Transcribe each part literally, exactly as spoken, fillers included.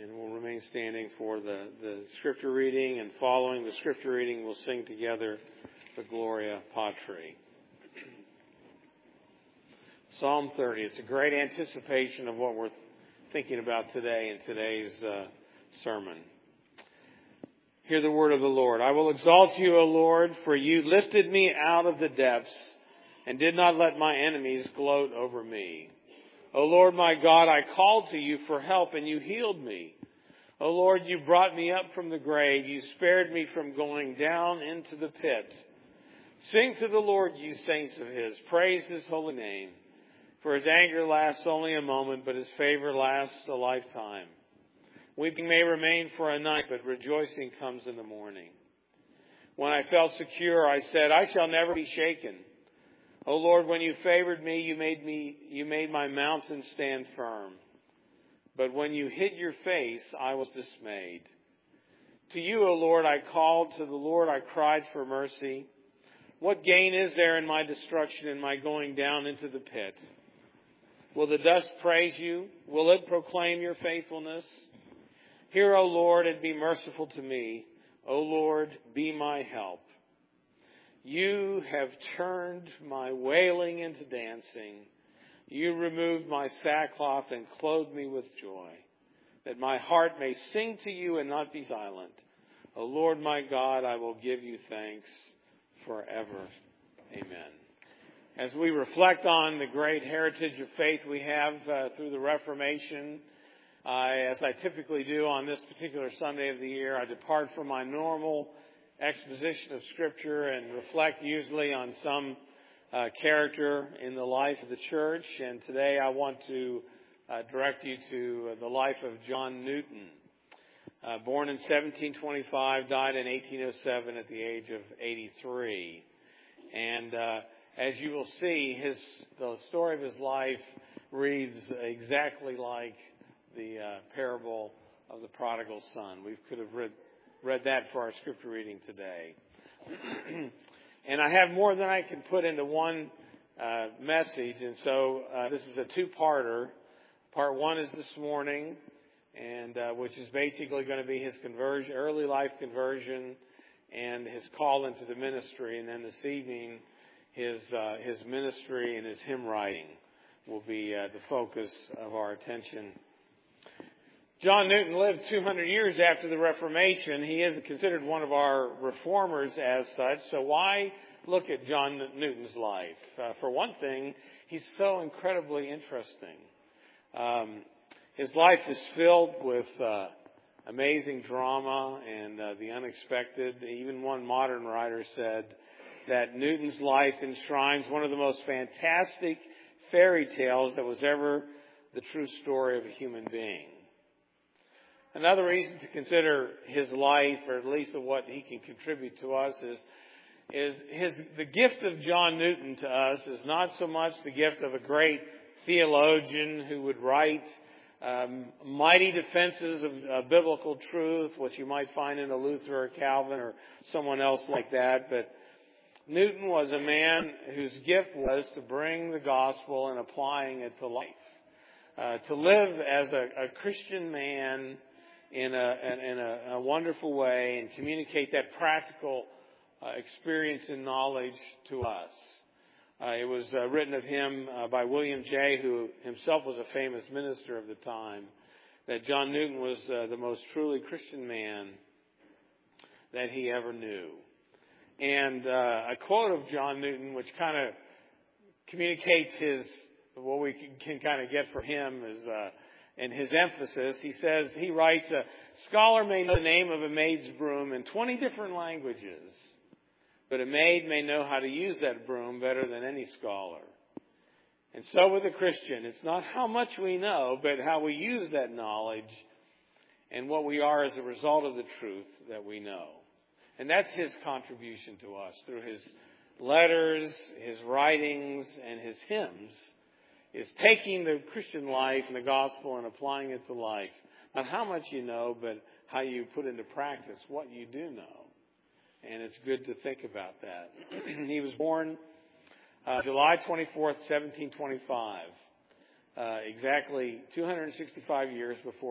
and we'll remain standing for the, the scripture reading, and following the scripture reading we'll sing together the Gloria Patri. Psalm thirty. It's a great anticipation of what we're thinking about today in today's uh, sermon. Hear the word of the Lord. I will exalt you, O Lord, for you lifted me out of the depths and did not let my enemies gloat over me. O Lord my God, I called to you for help and you healed me. O Lord, you brought me up from the grave. You spared me from going down into the pit. Sing to the Lord, you saints of his. Praise his holy name. For his anger lasts only a moment, but his favor lasts a lifetime. Weeping may remain for a night, but rejoicing comes in the morning. When I felt secure, I said, I shall never be shaken. O Lord, when you favored me, you made me, you made my mountain stand firm. But when you hid your face, I was dismayed. To you, O Lord, I called. To the Lord I cried for mercy. What gain is there in my destruction, in my going down into the pit? Will the dust praise you? Will it proclaim your faithfulness? Hear, O Lord, and be merciful to me. O Lord, be my help. You have turned my wailing into dancing. You removed my sackcloth and clothed me with joy, that my heart may sing to you and not be silent. O Lord my God, I will give you thanks forever. Amen. As we reflect on the great heritage of faith we have uh, through the Reformation, I, as I typically do on this particular Sunday of the year, I depart from my normal exposition of Scripture and reflect usually on some uh, character in the life of the church. And today I want to uh, direct you to uh, the life of John Newton. Uh, born in seventeen twenty-five, died in eighteen oh seven at the age of eighty-three. And uh, as you will see, his the story of his life reads exactly like the uh, parable of the prodigal son. We could have read, read that for our scripture reading today. And I have more than I can put into one uh, message, and so uh, this is a two-parter. Part one is this morning, and uh, which is basically going to be his conversion, early life conversion, and his call into the ministry. And then this evening, his uh, his ministry and his hymn writing will be uh, the focus of our attention. John Newton lived two hundred years after the Reformation. He is considered one of our reformers as such. So why look at John Newton's life? Uh, for one thing, he's so incredibly interesting. Um, his life is filled with uh, amazing drama and uh, the unexpected. Even one modern writer said that Newton's life enshrines one of the most fantastic fairy tales that was ever the true story of a human being. Another reason to consider his life, or at least of what he can contribute to us, is, is his the gift of John Newton to us is not so much the gift of a great theologian who would write um, mighty defenses of uh, biblical truth, which you might find in a Luther or Calvin or someone else like that. But Newton was a man whose gift was to bring the gospel and applying it to life. Uh, to live as a, a Christian man in a, in a, a wonderful way and communicate that practical uh, experience and knowledge to us. Uh, it was uh, written of him uh, by William Jay, who himself was a famous minister of the time, that John Newton was uh, the most truly Christian man that he ever knew. And uh, a quote of John Newton, which kind of communicates his what we can, can kind of get for him is uh, and his emphasis. He says, he writes, a scholar may know the name of a maid's broom in twenty different languages, but a maid may know how to use that broom better than any scholar. And so with a Christian, it's not how much we know, but how we use that knowledge and what we are as a result of the truth that we know. And that's his contribution to us through his letters, his writings, and his hymns, is taking the Christian life and the gospel and applying it to life. Not how much you know, but how you put into practice what you do know. And it's good to think about that. He was born uh, July twenty-fourth, seventeen twenty-five, uh, exactly two hundred sixty-five years before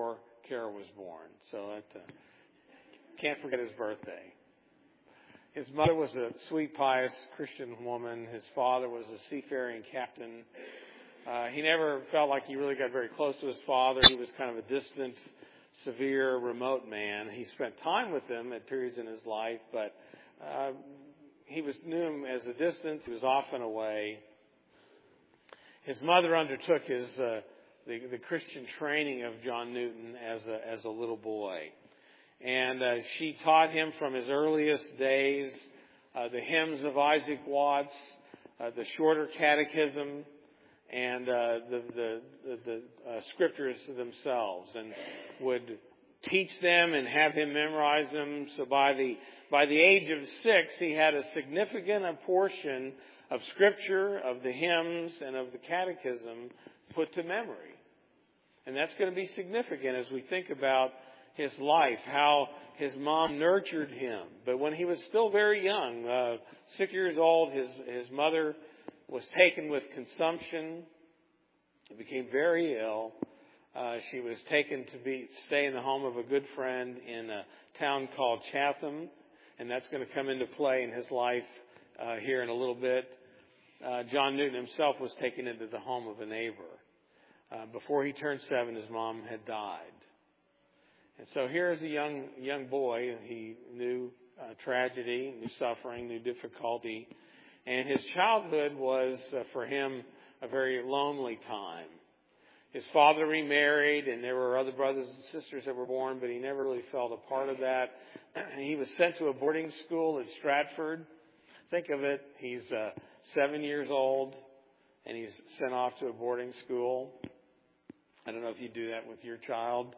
Kara was born. So that, uh, can't forget his birthday. His mother was a sweet, pious Christian woman. His father was a seafaring captain. Uh, he never felt like he really got very close to his father. He was kind of a distant, severe, remote man. He spent time with him at periods in his life, but uh, he was knew him as a distance. He was often away. His mother undertook his uh, the, the Christian training of John Newton as a, as a little boy. And uh, she taught him from his earliest days uh, the hymns of Isaac Watts, uh, the shorter catechism, and uh, the the, the, the uh, scriptures themselves, and would teach them and have him memorize them. So by the by the age of six, he had a significant portion of scripture, of the hymns, and of the catechism put to memory. And that's going to be significant as we think about his life, how his mom nurtured him. But when he was still very young, uh, six years old, his his mother was taken with consumption. He became very ill. Uh, she was taken to be stay in the home of a good friend in a town called Chatham, and that's going to come into play in his life uh, here in a little bit. Uh, John Newton himself was taken into the home of a neighbor. Uh, before he turned seven, his mom had died. And so here is a young young boy. He knew uh, tragedy, knew suffering, knew difficulty. And his childhood was, uh, for him, a very lonely time. His father remarried, and there were other brothers and sisters that were born, but he never really felt a part of that. He was sent to a boarding school at Stratford. Think of it. He's uh, seven years old, and he's sent off to a boarding school. I don't know if you do that with your child.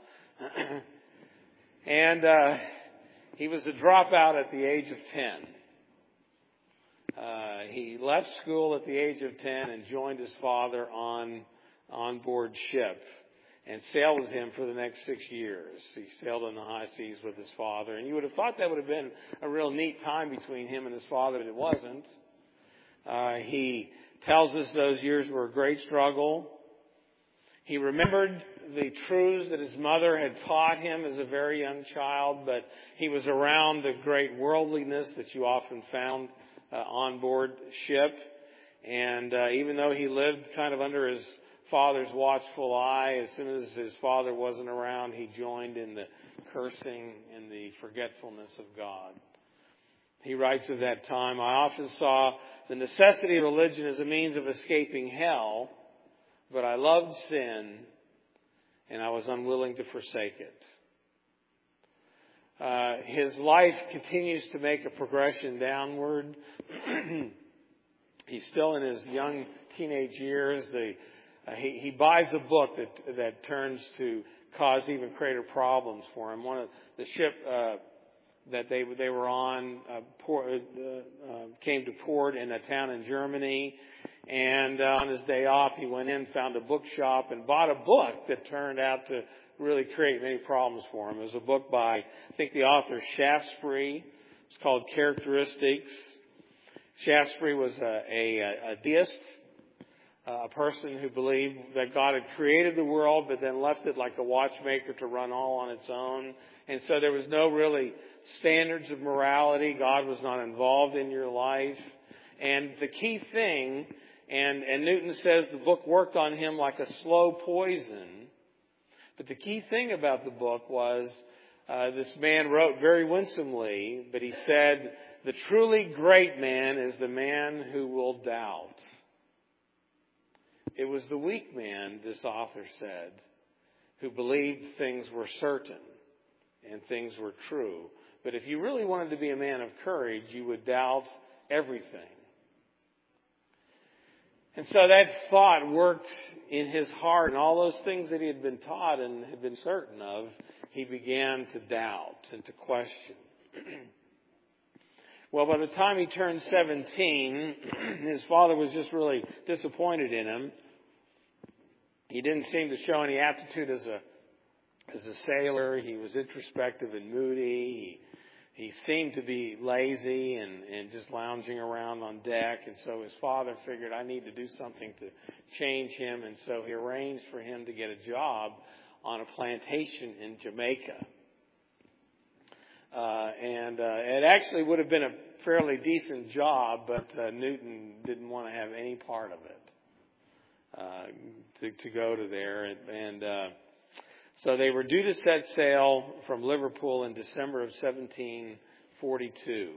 And uh, he was a dropout at the age of ten. Uh, he left school at the age of ten and joined his father on on board ship and sailed with him for the next six years. He sailed on the high seas with his father. And you would have thought that would have been a real neat time between him and his father, but it wasn't. Uh, he tells us those years were a great struggle. He remembered the truths that his mother had taught him as a very young child, but he was around the great worldliness that you often found uh, on board ship. And uh, even though he lived kind of under his father's watchful eye, as soon as his father wasn't around, he joined in the cursing and the forgetfulness of God. He writes of that time, I often saw the necessity of religion as a means of escaping hell, but I loved sin, and I was unwilling to forsake it. Uh, his life continues to make a progression downward. He's still in his young teenage years. The, uh, he, he buys a book that that turns to cause even greater problems for him. One of the ship uh, that they they were on uh, port, uh, uh, came to port in a town in Germany. And uh, on his day off, he went in, found a bookshop, and bought a book that turned out to really create many problems for him. It was a book by, I think, the author Shaftesbury. It's called Characteristics. Shaftesbury was a, a, a deist, a person who believed that God had created the world, but then left it like a watchmaker to run all on its own. And so there was no really standards of morality. God was not involved in your life. And the key thing, and, and Newton says the book worked on him like a slow poison. But the key thing about the book was uh, this man wrote very winsomely, but he said, the truly great man is the man who will doubt. It was the weak man, this author said, who believed things were certain and things were true. But if you really wanted to be a man of courage, you would doubt everything. And so that thought worked in his heart, and all those things that he had been taught and had been certain of, he began to doubt and to question. Well, by the time he turned seventeen, his father was just really disappointed in him. He didn't seem to show any aptitude as a as a sailor. He was introspective and moody. He, he seemed to be lazy and, and just lounging around on deck. And so his father figured, I need to do something to change him. And so he arranged for him to get a job on a plantation in Jamaica. Uh, and uh, it actually would have been a fairly decent job, but uh, Newton didn't want to have any part of it uh, to, to go to there. And, and uh, so they were due to set sail from Liverpool in December of seventeen forty-two.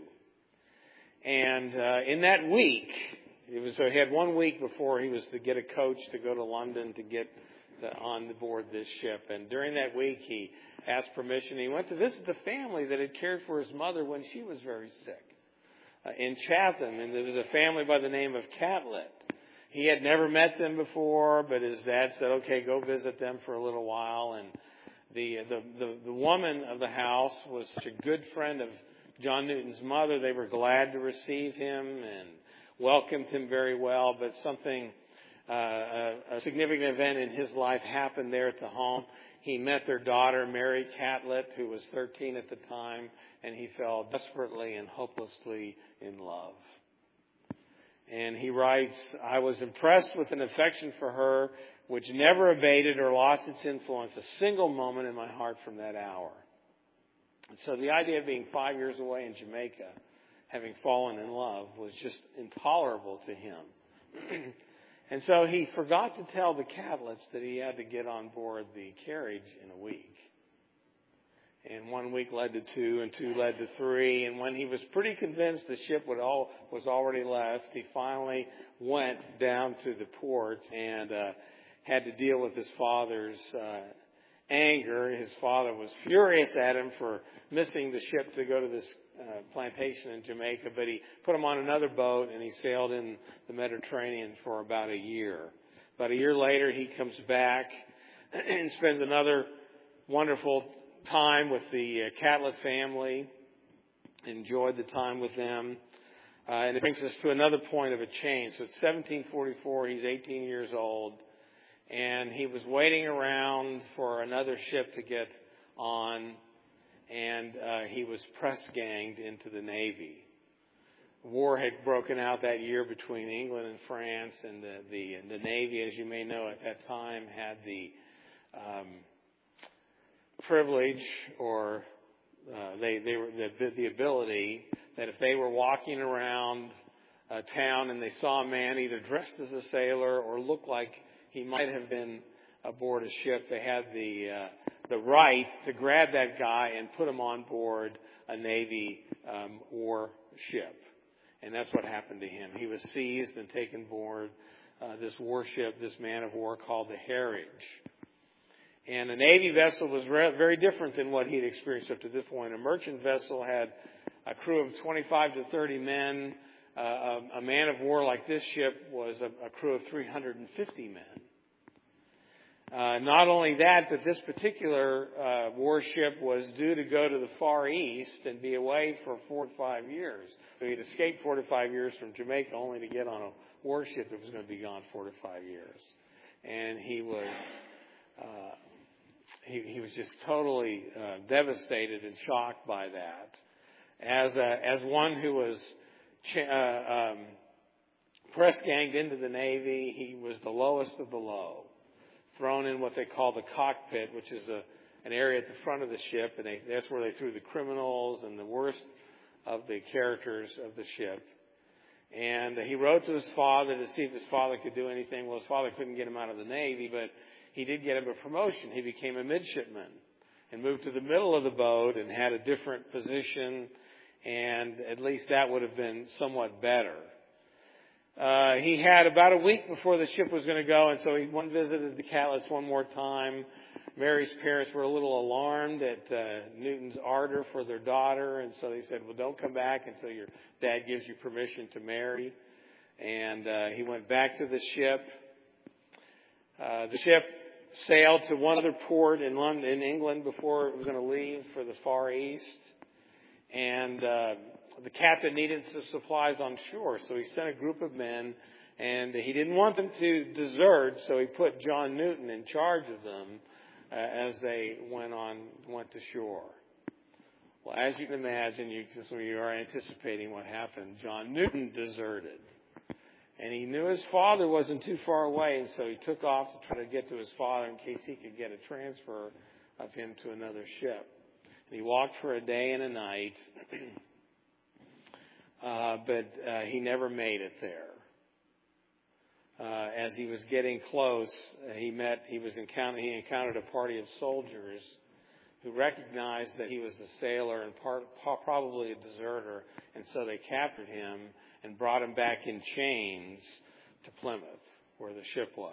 And uh, in that week, it was so he had one week before he was to get a coach to go to London to get the, on board this ship. And during that week, he asked permission. He went to visit the family that had cared for his mother when she was very sick uh, in Chatham. And there was a family by the name of Catlett. He had never met them before, but his dad said, okay, go visit them for a little while. And the, the, the, the woman of the house was such a good friend of John Newton's mother. They were glad to receive him and welcomed him very well. But something, uh, a, a significant event in his life happened there at the home. He met their daughter, Mary Catlett, who was thirteen at the time, and he fell desperately and hopelessly in love. And he writes, I was impressed with an affection for her which never abated or lost its influence a single moment in my heart from that hour. And so the idea of being five years away in Jamaica, having fallen in love, was just intolerable to him. And so he forgot to tell the Catletts that he had to get on board the carriage in a week. And one week led to two, and two led to three. And when he was pretty convinced the ship would all, was already left, he finally went down to the port and uh, had to deal with his father's uh, anger. His father was furious at him for missing the ship to go to this uh, plantation in Jamaica, but he put him on another boat and he sailed in the Mediterranean for about a year. About a year later, he comes back and spends another wonderful time with the uh, Catlett family, enjoyed the time with them. Uh, and it brings us to another point of a change. So it's seventeen forty-four, he's eighteen years old, and he was waiting around for another ship to get on, and uh, he was press-ganged into the Navy. War had broken out that year between England and France, and the, the, the Navy, as you may know at that time, had the um, privilege or uh, they, they were the, the ability that if they were walking around a town and they saw a man either dressed as a sailor or looked like he might have been aboard a ship, they had the uh, the right to grab that guy and put him on board a Navy um, war ship. And that's what happened to him. He was seized and taken aboard uh, this warship, this man of war called the Harwich. And a Navy vessel was re- very different than what he'd experienced up to this point. A merchant vessel had a crew of twenty-five to thirty men. Uh, a, a man of war like this ship was a, a crew of three hundred fifty men. Uh, not only that, but this particular uh, warship was due to go to the Far East and be away for four to five years. So he'd escaped four to five years from Jamaica only to get on a warship that was going to be gone four to five years. And he was uh, he, he was just totally uh, devastated and shocked by that. As a, as one who was ch- uh, um, press-ganged into the Navy, he was the lowest of the low, thrown in what they call the cockpit, which is a, an area at the front of the ship, and they, that's where they threw the criminals and the worst of the characters of the ship. And he wrote to his father to see if his father could do anything. Well, his father couldn't get him out of the Navy, but he did get him a promotion. He became a midshipman and moved to the middle of the boat and had a different position, and at least that would have been somewhat better. Uh, he had about a week before the ship was going to go, and so he went and visited the Catletts one more time. Mary's parents were a little alarmed at uh, Newton's ardor for their daughter, and so they said, well, don't come back until your dad gives you permission to marry. And uh, he went back to the ship. Uh, the ship sailed to one other port in London, in England, before it was going to leave for the Far East. And uh, the captain needed some supplies on shore, so he sent a group of men, and he didn't want them to desert, so he put John Newton in charge of them uh, as they went on, went to shore. Well, as you can imagine, you, so you are anticipating what happened. John Newton deserted. And he knew his father wasn't too far away, and so he took off to try to get to his father in case he could get a transfer of him to another ship. And he walked for a day and a night, uh, but uh, he never made it there. Uh, as he was getting close, uh, he met, he was encounter, he encountered a party of soldiers who recognized that he was a sailor and part, probably a deserter, and so they captured him and brought him back in chains to Plymouth, where the ship was.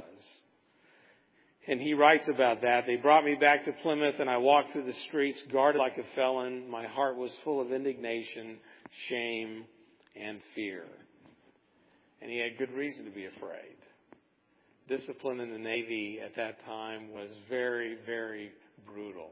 And he writes about that. They brought me back to Plymouth, and I walked through the streets guarded like a felon. My heart was full of indignation, shame, and fear. And he had good reason to be afraid. Discipline in the Navy at that time was very, very brutal.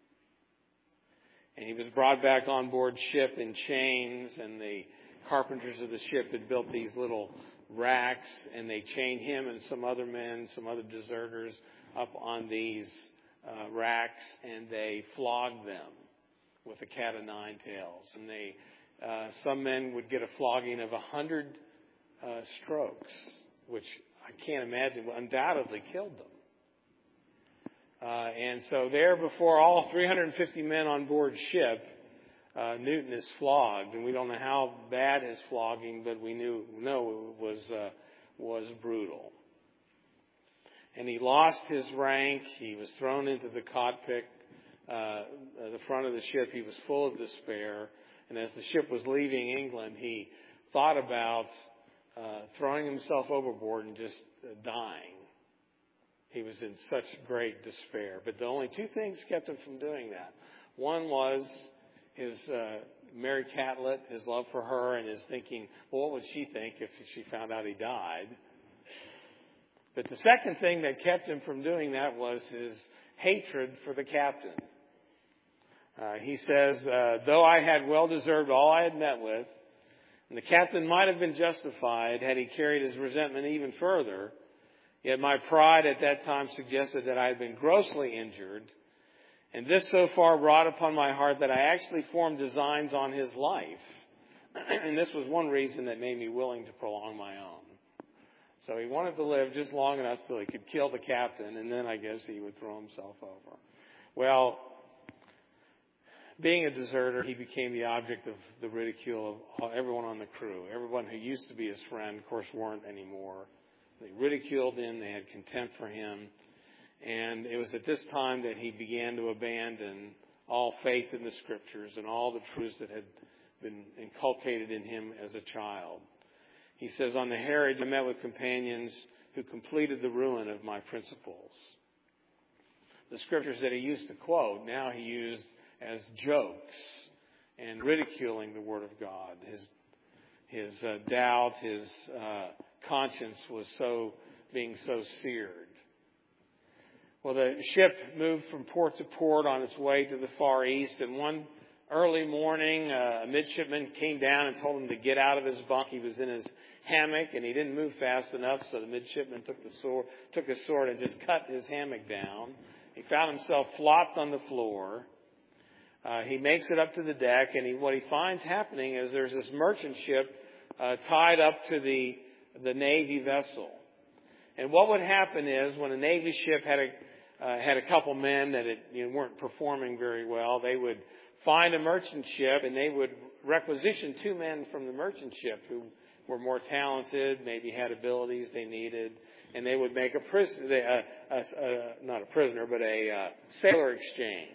And he was brought back on board ship in chains, and the carpenters of the ship had built these little racks, and they chained him and some other men, some other deserters, up on these uh, racks, and they flogged them with a cat o' nine tails. And they, uh, some men would get a flogging of a hundred uh, strokes, which I can't imagine undoubtedly killed them. Uh, and so there, before all three hundred fifty men on board ship, uh, Newton is flogged, and we don't know how bad his flogging, but we knew know it was uh, was brutal. And he lost his rank. He was thrown into the cockpit, uh, the front of the ship. He was full of despair. And as the ship was leaving England, he thought about uh, throwing himself overboard and just uh, dying. He was in such great despair. But the only two things kept him from doing that. One was his uh, Mary Catlett, his love for her, and his thinking, well, what would she think if she found out he died? But the second thing that kept him from doing that was his hatred for the captain. Uh, he says, uh, though I had well deserved all I had met with, and the captain might have been justified had he carried his resentment even further, yet my pride at that time suggested that I had been grossly injured, and this so far wrought upon my heart that I actually formed designs on his life. And this was one reason that made me willing to prolong my own. So he wanted to live just long enough so he could kill the captain, and then I guess he would throw himself over. Well, being a deserter, he became the object of the ridicule of everyone on the crew. Everyone who used to be his friend, of course, weren't anymore. They ridiculed him. They had contempt for him. And it was at this time that he began to abandon all faith in the Scriptures and all the truths that had been inculcated in him as a child. He says, on the Harwich, I met with companions who completed the ruin of my principles. The Scriptures that he used to quote, now he used as jokes and ridiculing the Word of God. His his uh, doubt, his uh, conscience was so being so seared. Well, the ship moved from port to port on its way to the Far East, and one early morning, uh, a midshipman came down and told him to get out of his bunk. He was in his hammock, and he didn't move fast enough, so the midshipman took the sword, took his sword and just cut his hammock down. He found himself flopped on the floor. Uh, he makes it up to the deck, and he, what he finds happening is there's this merchant ship uh, tied up to the the Navy vessel. And what would happen is when a Navy ship had a uh, had a couple men that had, you know, weren't performing very well, they would find a merchant ship, and they would requisition two men from the merchant ship who were more talented, maybe had abilities they needed, and they would make a prisoner, uh, uh, uh, not a prisoner, but a uh, sailor exchange.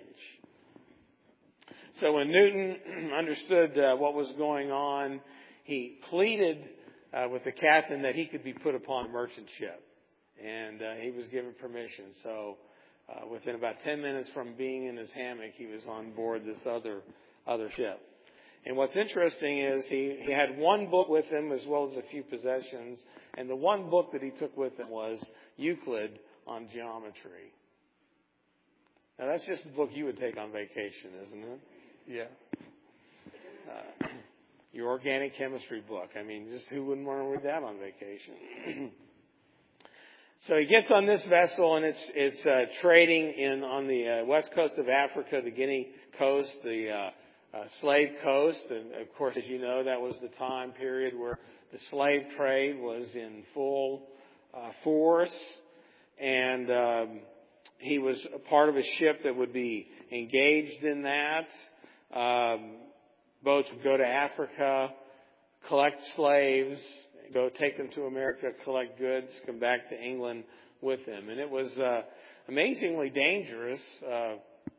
So when Newton understood uh, what was going on, he pleaded uh, with the captain that he could be put upon a merchant ship, and uh, he was given permission. So uh, within about ten minutes from being in his hammock, he was on board this other other ship. And what's interesting is he, he had one book with him as well as a few possessions, and the one book that he took with him was Euclid on geometry. Now that's just a book you would take on vacation, isn't it? Yeah. Uh, your organic chemistry book. I mean, just who wouldn't want to read that on vacation? So he gets on this vessel, and it's it's uh, trading in on the uh, west coast of Africa, the Guinea coast, the uh, uh, slave coast. And, of course, as you know, that was the time period where the slave trade was in full uh, force. And um, he was a part of a ship that would be engaged in that. Um, boats would go to Africa, collect slaves, go take them to America, collect goods, come back to England with them. And it was uh, amazingly dangerous uh,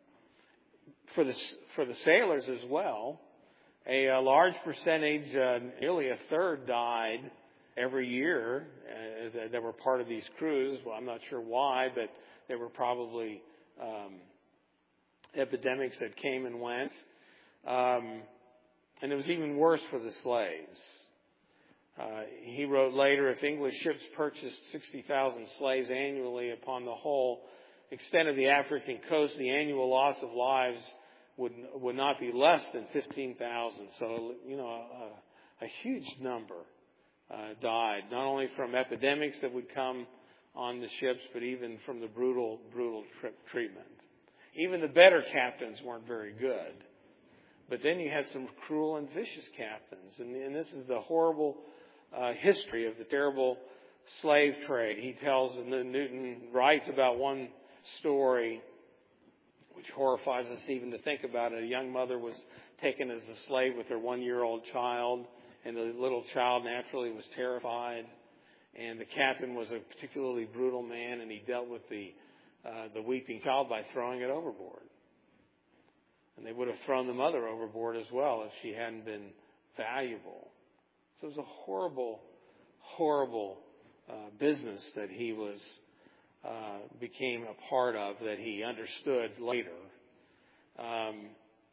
for the for the sailors as well. A, a large percentage, uh, nearly a third, died every year uh, that were part of these crews. Well, I'm not sure why, but there were probably um, epidemics that came and went. Um, and it was even worse for the slaves. Uh, he wrote later, if English ships purchased sixty thousand slaves annually upon the whole extent of the African coast, the annual loss of lives would would not be less than fifteen thousand. So, you know, a, a huge number uh, died, not only from epidemics that would come on the ships, but even from the brutal, brutal tri- treatment. Even the better captains weren't very good. But then you had some cruel and vicious captains. And, and this is the horrible uh, history of the terrible slave trade. He tells, Newton writes about one story which horrifies us even to think about it. A young mother was taken as a slave with her one-year-old child, and the little child naturally was terrified. And the captain was a particularly brutal man, and he dealt with the uh, the weeping child by throwing it overboard. And they would have thrown the mother overboard as well if she hadn't been valuable. So it was a horrible, horrible uh, business that he was uh, became a part of, that he understood later. Um,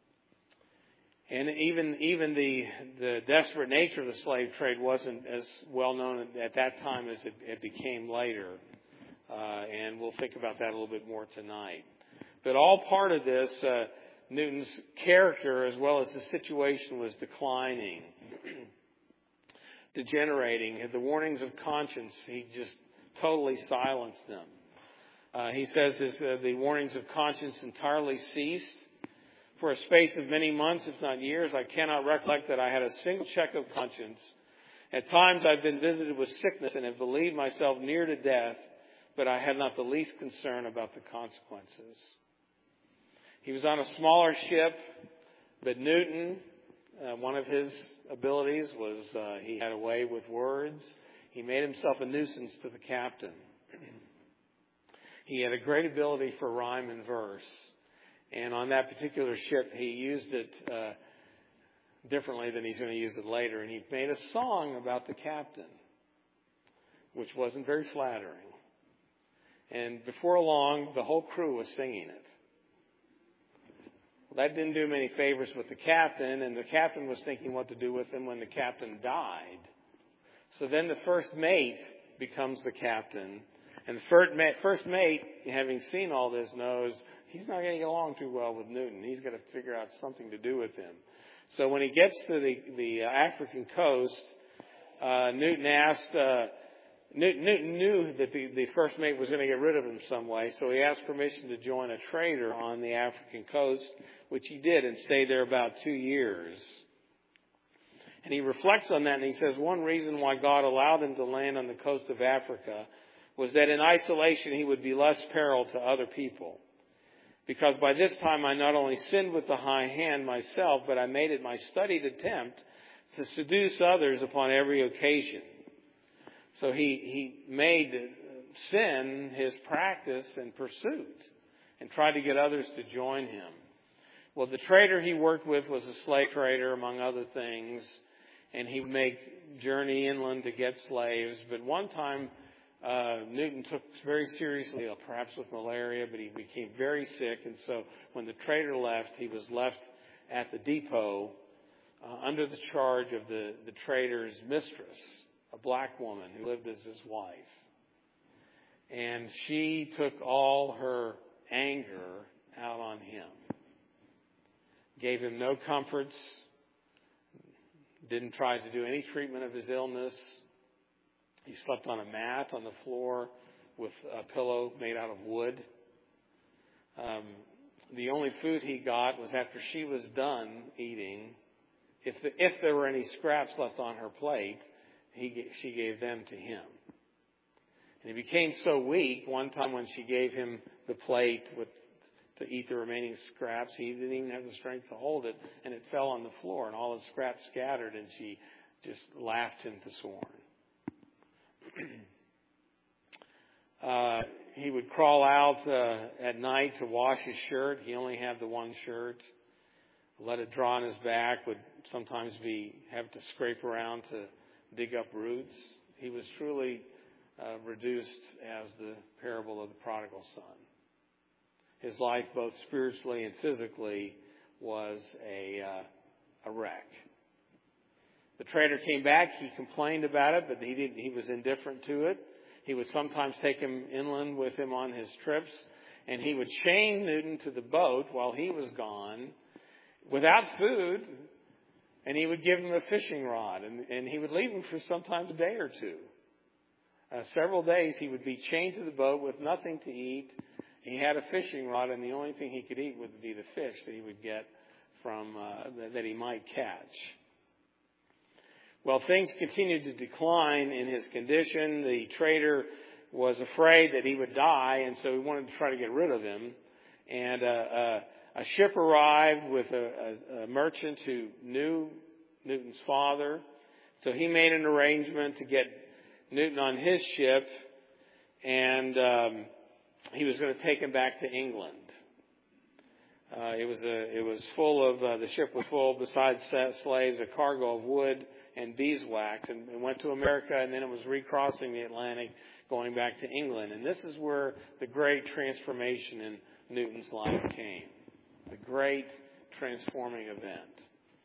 and even even the the desperate nature of the slave trade wasn't as well known at that time as it, it became later. Uh, and we'll think about that a little bit more tonight. But all part of this, uh, Newton's character as well as the situation was declining, degenerating. The warnings of conscience, he just totally silenced them. Uh, he says his, uh, the warnings of conscience entirely ceased. For a space of many months, if not years, I cannot recollect that I had a single check of conscience. At times I've been visited with sickness and have believed myself near to death, but I had not the least concern about the consequences. He was on a smaller ship, but Newton, uh, one of his abilities was uh, he had a way with words. He made himself a nuisance to the captain. He had a great ability for rhyme and verse. And on that particular ship, he used it uh, differently than he's going to use it later. And he made a song about the captain, which wasn't very flattering. And before long, the whole crew was singing it. Well, that didn't do him any favors with the captain, and the captain was thinking what to do with him when the captain died. So then the first mate becomes the captain. And the first mate, having seen all this, knows he's not going to get along too well with Newton. He's got to figure out something to do with him. So when he gets to the, the African coast, uh, Newton asked... Uh, Newton knew that the, the first mate was going to get rid of him some way, so he asked permission to join a trader on the African coast, which he did and stayed there about two years. And he reflects on that and he says one reason why God allowed him to land on the coast of Africa was that in isolation he would be less peril to other people. Because by this time I not only sinned with the high hand myself, but I made it my studied attempt to seduce others upon every occasion. So he, he made sin his practice and pursuit and tried to get others to join him. Well, the trader he worked with was a slave trader, among other things, and he would make journey inland to get slaves. But one time, uh, Newton took very seriously, perhaps with malaria, but he became very sick. And so when the trader left, he was left at the depot uh, under the charge of the, the trader's mistress, a black woman who lived as his wife. And she took all her anger out on him. Gave him no comforts. Didn't try to do any treatment of his illness. He slept on a mat on the floor with a pillow made out of wood. Um, the only food he got was after she was done eating. If the, if there were any scraps left on her plate, he she gave them to him. And he became so weak one time when she gave him the plate with to eat the remaining scraps, he didn't even have the strength to hold it, and it fell on the floor, and all the scraps scattered, and she just laughed him to scorn. uh, he would crawl out uh, at night to wash his shirt. He only had the one shirt. Let it draw on his back. Would sometimes be have to scrape around to dig up roots. He was truly uh, reduced as the parable of the prodigal son. His life, both spiritually and physically, was a uh, a wreck. The trader came back. He complained about it, but he didn't. He was indifferent to it. He would sometimes take him inland with him on his trips, and he would chain Newton to the boat while he was gone, without food, and he would give him a fishing rod, and, and he would leave him for sometimes a day or two. Uh, several days he would be chained to the boat with nothing to eat. He had a fishing rod, and the only thing he could eat would be the fish that he would get from uh, that, that he might catch. Well, things continued to decline in his condition. The trader was afraid that he would die, and so he wanted to try to get rid of him. And uh, uh, a ship arrived with a, a, a merchant who knew Newton's father. So he made an arrangement to get Newton on his ship, and um, he was going to take him back to England. Uh, it was a, it was full of uh, the ship was full, besides slaves, a cargo of wood and beeswax, and it went to America, and then it was recrossing the Atlantic, going back to England. And this is where the great transformation in Newton's life came. The great transforming event.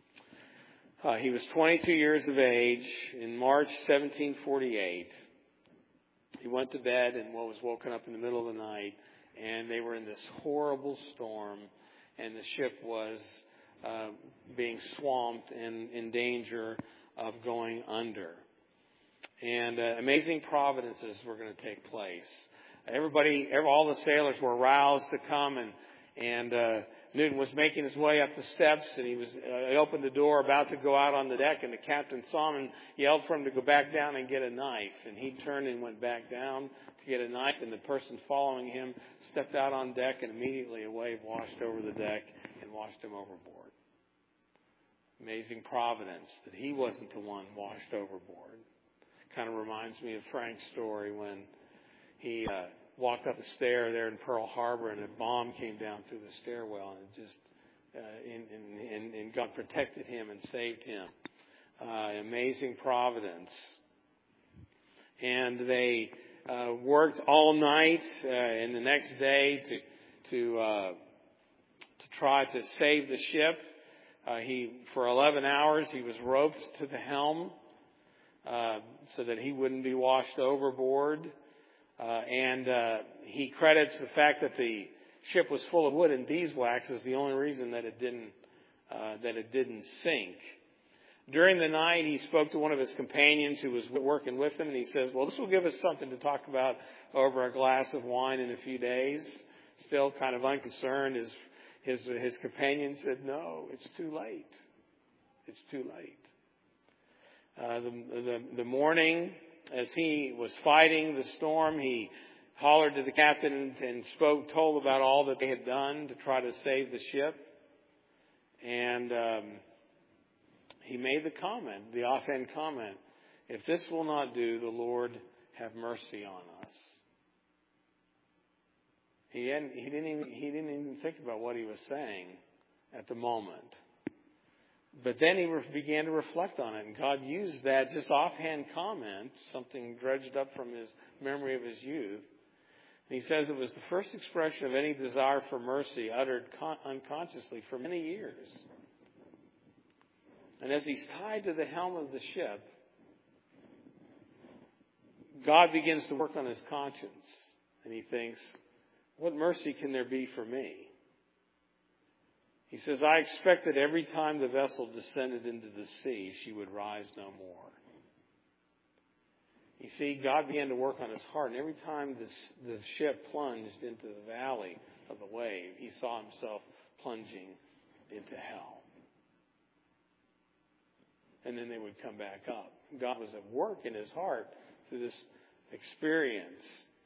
Uh, he was twenty-two years of age in March seventeen forty-eight. He went to bed and was woken up in the middle of the night, and they were in this horrible storm, and the ship was uh, being swamped and in danger of going under. And uh, amazing providences were going to take place. Everybody, every, all the sailors were roused to come, and and uh, Newton was making his way up the steps, and he was uh, he opened the door, about to go out on the deck, and the captain saw him and yelled for him to go back down and get a knife. And he turned and went back down to get a knife, and the person following him stepped out on deck, and immediately a wave washed over the deck and washed him overboard. Amazing providence that he wasn't the one washed overboard. Kind of reminds me of Frank's story when he uh, walked up the stair there in Pearl Harbor, and a bomb came down through the stairwell, and it just uh, and, and, and God protected him and saved him. Uh, amazing providence. And they uh, worked all night uh, and the next day to to uh, to try to save the ship. Uh, he for eleven hours he was roped to the helm uh, so that he wouldn't be washed overboard. Uh, and uh, he credits the fact that the ship was full of wood and beeswax as the only reason that it didn't uh, that it didn't sink. During the night, he spoke to one of his companions who was working with him, and he says, "Well, this will give us something to talk about over a glass of wine in a few days." Still kind of unconcerned, his his his companion said, "No, it's too late. It's too late." Uh, the, the the morning, as he was fighting the storm, he hollered to the captain and spoke, told about all that they had done to try to save the ship. And um, he made the comment, the offhand comment, "If this will not do, the Lord have mercy on us." He hadn't, he didn't even, he didn't even think about what he was saying at the moment. But then he began to reflect on it, and God used that just offhand comment, something dredged up from his memory of his youth. And he says it was the first expression of any desire for mercy uttered con- unconsciously for many years. And as he's tied to the helm of the ship, God begins to work on his conscience, and he thinks, what mercy can there be for me? He says, I expected every time the vessel descended into the sea, she would rise no more. You see, God began to work on his heart, and every time this, the ship plunged into the valley, of the wave, he saw himself plunging into hell. And then they would come back up. God was at work in his heart through this experience.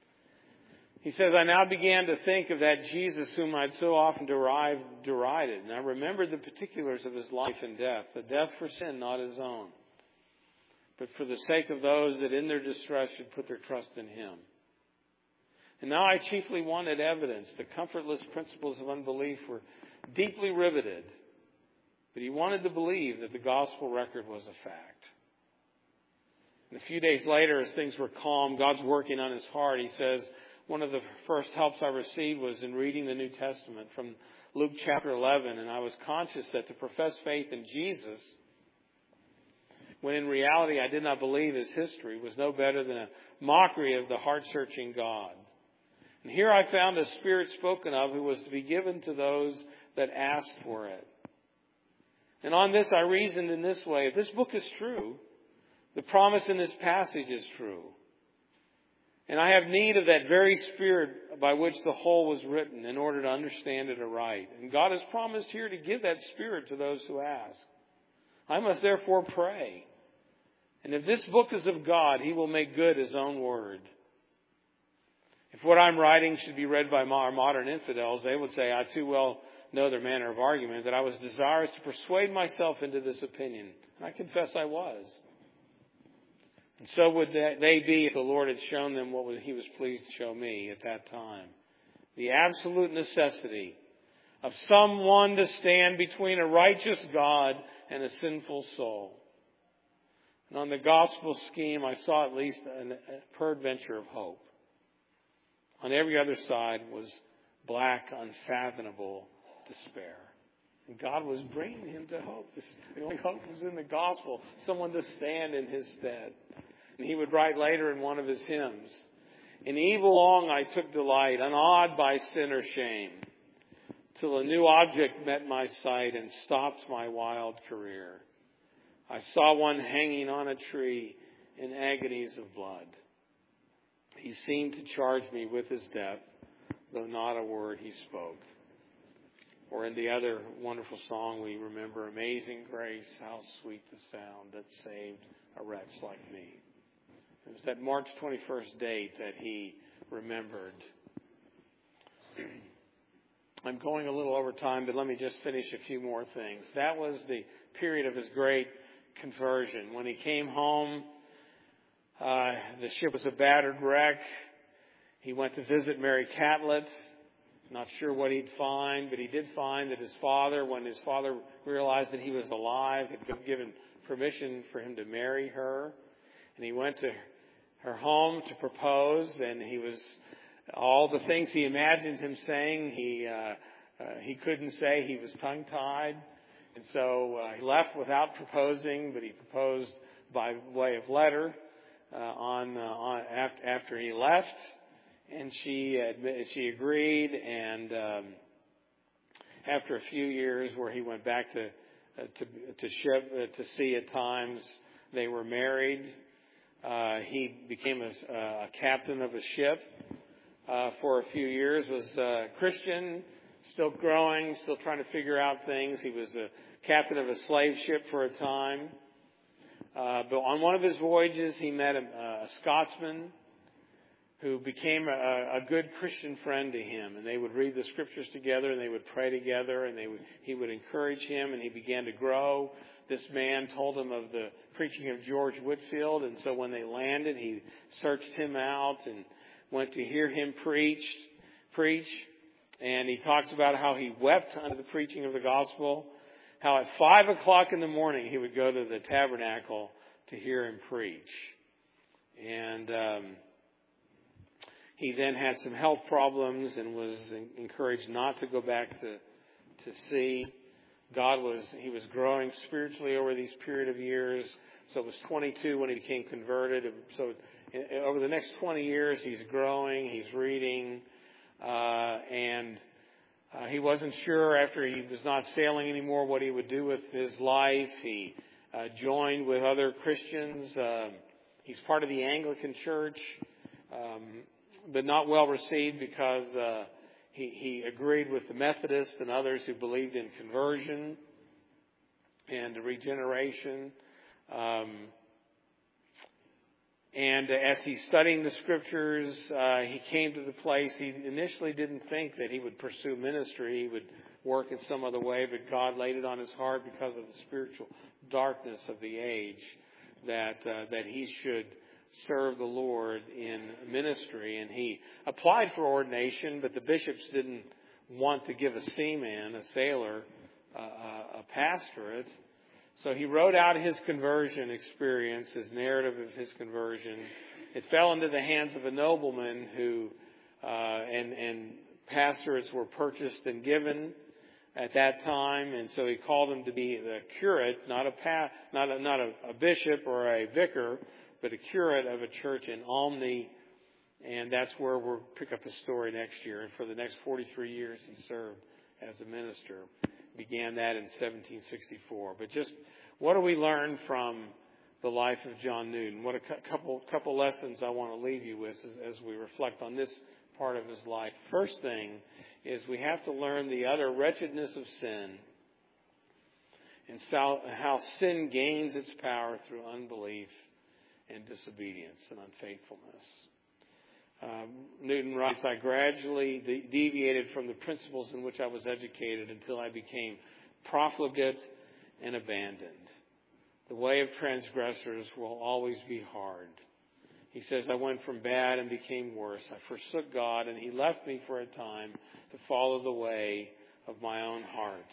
He says, I now began to think of that Jesus whom I'd so often derived, derided. And I remembered the particulars of his life and death, the death for sin, not his own, but for the sake of those that in their distress should put their trust in him. And now I chiefly wanted evidence. The comfortless principles of unbelief were deeply riveted. But he wanted to believe that the gospel record was a fact. And a few days later, as things were calm, God's working on his heart. He says, one of the first helps I received was in reading the New Testament from Luke chapter eleven. And I was conscious that to profess faith in Jesus, when in reality I did not believe his history, was no better than a mockery of the heart-searching God. And here I found a Spirit spoken of who was to be given to those that asked for it. And on this I reasoned in this way. If this book is true, the promise in this passage is true. And I have need of that very Spirit by which the whole was written in order to understand it aright. And God has promised here to give that Spirit to those who ask. I must therefore pray. And if this book is of God, he will make good his own word. If what I'm writing should be read by our modern infidels, they would say, I too well know their manner of argument, that I was desirous to persuade myself into this opinion. And I confess I was. And so would they be if the Lord had shown them what he was pleased to show me at that time. The absolute necessity of someone to stand between a righteous God and a sinful soul. And on the gospel scheme, I saw at least a peradventure of hope. On every other side was black, unfathomable despair. And God was bringing him to hope. The only hope was in the gospel. Someone to stand in his stead. And he would write later in one of his hymns, in evil long I took delight, unawed by sin or shame, till a new object met my sight and stopped my wild career. I saw one hanging on a tree in agonies of blood. He seemed to charge me with his death, though not a word he spoke. Or in the other wonderful song we remember, Amazing Grace, how sweet the sound that saved a wretch like me. It was that March twenty-first date that he remembered. I'm going a little over time, but let me just finish a few more things. That was the period of his great conversion. When he came home, uh, the ship was a battered wreck. He went to visit Mary Catlett. Not sure what he'd find, but he did find that his father, when his father realized that he was alive, had given permission for him to marry her. And he went to her home to propose, and he was, all the things he imagined him saying, he uh, uh, he couldn't say. He was tongue-tied. And so uh, he left without proposing, but he proposed by way of letter uh, on, uh, on after, after he left. And she admitted, she agreed, and um, after a few years, where he went back to uh, to to ship uh, to sea at times, they were married. Uh, he became a, a captain of a ship uh, for a few years. Was a Christian, still growing, still trying to figure out things. He was a captain of a slave ship for a time. Uh, but on one of his voyages, he met a, a Scotsman who became a, a good Christian friend to him. And they would read the scriptures together, and they would pray together, and they would, he would encourage him, and he began to grow. This man told him of the preaching of George Whitefield, and so when they landed, he searched him out and went to hear him preach, preach. And he talks about how he wept under the preaching of the gospel, how at five o'clock in the morning he would go to the tabernacle to hear him preach. And um, he then had some health problems and was encouraged not to go back to, to sea. God was, he was growing spiritually over these period of years. So it was twenty-two when he became converted. So over the next twenty years, he's growing, he's reading, uh, and uh, he wasn't sure after he was not sailing anymore what he would do with his life. He uh, joined with other Christians. Uh, he's part of the Anglican Church, um, but not well received because uh, he, he agreed with the Methodists and others who believed in conversion and regeneration. Um, and as he's studying the Scriptures, uh, he came to the place, he initially didn't think that he would pursue ministry. He would work in some other way, but God laid it on his heart because of the spiritual darkness of the age that uh, that he should serve the Lord in ministry. And he applied for ordination, but the bishops didn't want to give a seaman, a sailor, uh, a pastorate. So he wrote out his conversion experience, his narrative of his conversion. It fell into the hands of a nobleman who, uh, and, and pastorates were purchased and given at that time, and so he called him to be the curate, not a pa- not a, not a, a bishop or a vicar, but a curate of a church in Olney, and that's where we'll pick up his story next year. And for the next forty-three years, he served as a minister. Began that in seventeen sixty-four. But just what do we learn from the life of John Newton? What a cu- couple couple lessons I want to leave you with as, as we reflect on this part of his life. First thing is we have to learn the utter wretchedness of sin and how sin gains its power through unbelief and disobedience and unfaithfulness. Um, Newton writes, I gradually de- deviated from the principles in which I was educated until I became profligate and abandoned. The way of transgressors will always be hard. He says, I went from bad and became worse. I forsook God, and he left me for a time to follow the way of my own heart.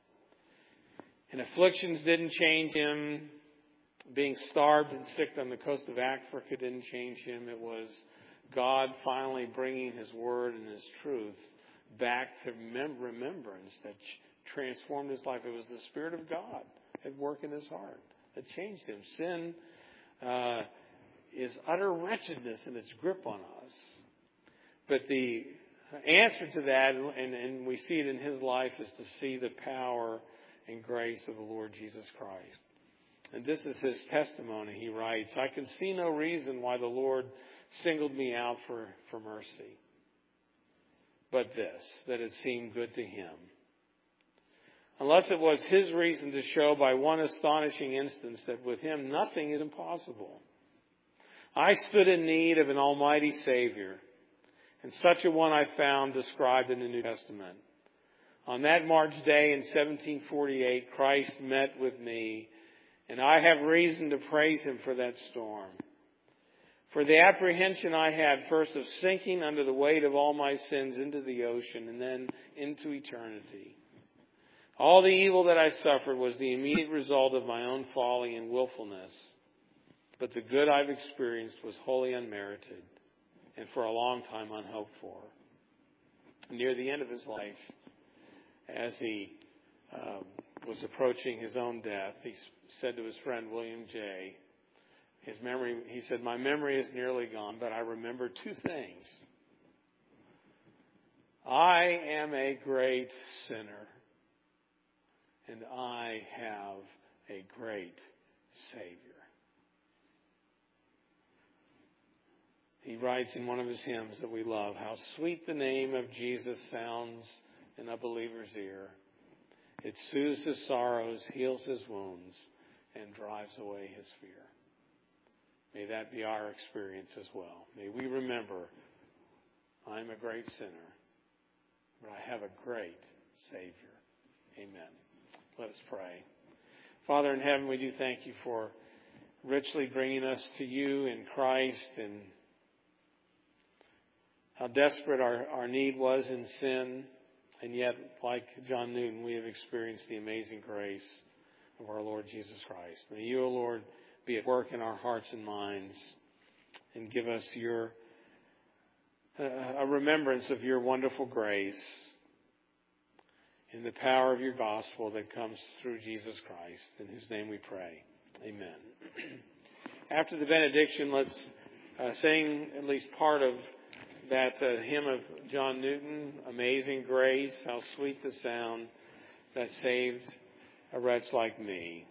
And afflictions didn't change him. Being starved and sick on the coast of Africa didn't change him. It was God finally bringing his word and his truth back to remembrance that transformed his life. It was the Spirit of God at work in his heart that changed him. Sin uh, is utter wretchedness in its grip on us. But the answer to that, and, and we see it in his life, is to see the power and grace of the Lord Jesus Christ. And this is his testimony. He writes, I can see no reason why the Lord singled me out for, for mercy, but this, that it seemed good to him. Unless it was his reason to show by one astonishing instance that with him nothing is impossible. I stood in need of an almighty Savior, and such a one I found described in the New Testament. On that March day in seventeen forty-eight, Christ met with me, and I have reason to praise him for that storm. For the apprehension I had first of sinking under the weight of all my sins into the ocean and then into eternity. All the evil that I suffered was the immediate result of my own folly and willfulness. But the good I've experienced was wholly unmerited and for a long time unhoped for. Near the end of his life, as he uh, was approaching his own death, he said to his friend William Jay, his memory, he said, my memory is nearly gone, but I remember two things. I am a great sinner, and I have a great Savior. He writes in one of his hymns that we love, how sweet the name of Jesus sounds in a believer's ear. It soothes his sorrows, heals his wounds, and drives away his fear. May that be our experience as well. May we remember, I'm a great sinner, but I have a great Savior. Amen. Let us pray. Father in heaven, we do thank you for richly bringing us to you in Christ, and how desperate our, our need was in sin. And yet, like John Newton, we have experienced the amazing grace of our Lord Jesus Christ. May you, O Lord, be at work in our hearts and minds and give us your uh, a remembrance of your wonderful grace and the power of your gospel that comes through Jesus Christ, in whose name we pray. Amen. After the benediction, let's uh, sing at least part of that uh, hymn of John Newton, Amazing Grace, how sweet the sound that saved a wretch like me.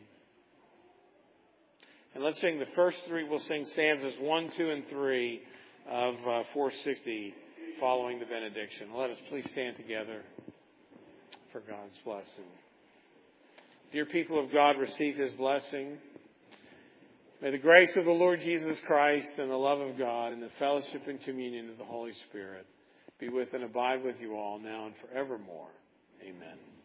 And let's sing the first three. We'll sing stanzas one, two, and three of uh, four sixty, following the benediction. Let us please stand together for God's blessing. Dear people of God, receive His blessing. May the grace of the Lord Jesus Christ and the love of God and the fellowship and communion of the Holy Spirit be with and abide with you all now and forevermore. Amen.